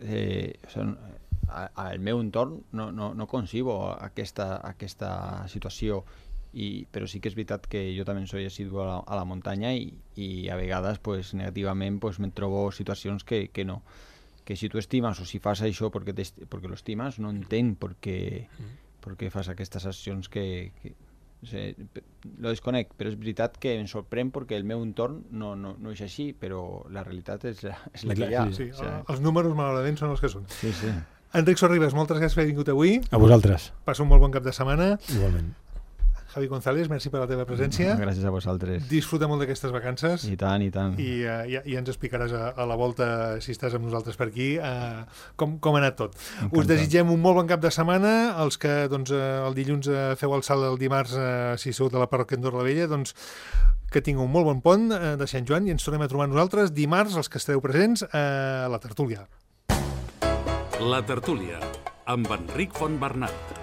al meu entorn no concibo aquesta situació, però sí que és veritat que jo també soy assidu a la muntanya i a vegades pues, negativament pues, me trobo situacions que si tu estimes o si fas això perquè lo estimes, no entenc per què perquè fas aquestes accions que lo desconec, però és veritat que em sorprèn perquè el meu entorn no és així, però la realitat és la que hi ha. Sí, els números malauradament són els que són. Sí. Enric Sorribes, moltes gràcies per haver vingut avui. A vosaltres. Passa un molt bon cap de setmana. Igualment. Javi González, merci per la teva presència. Gràcies a vosaltres. Disfruta molt d'aquestes vacances. I tant. I ens explicaràs a la volta, si estàs amb nosaltres per aquí, com ha anat tot. Encantat. Us desitgem un molt bon cap de setmana. Els que el dilluns feu el salt, el dimarts, si sou de la parròquia Andorra la Vella, doncs que tingueu un molt bon pont de Sant Joan i ens tornem a trobar nosaltres dimarts, els que estareu presents, a la tertúlia. La tertúlia, amb Enric Fontbernat.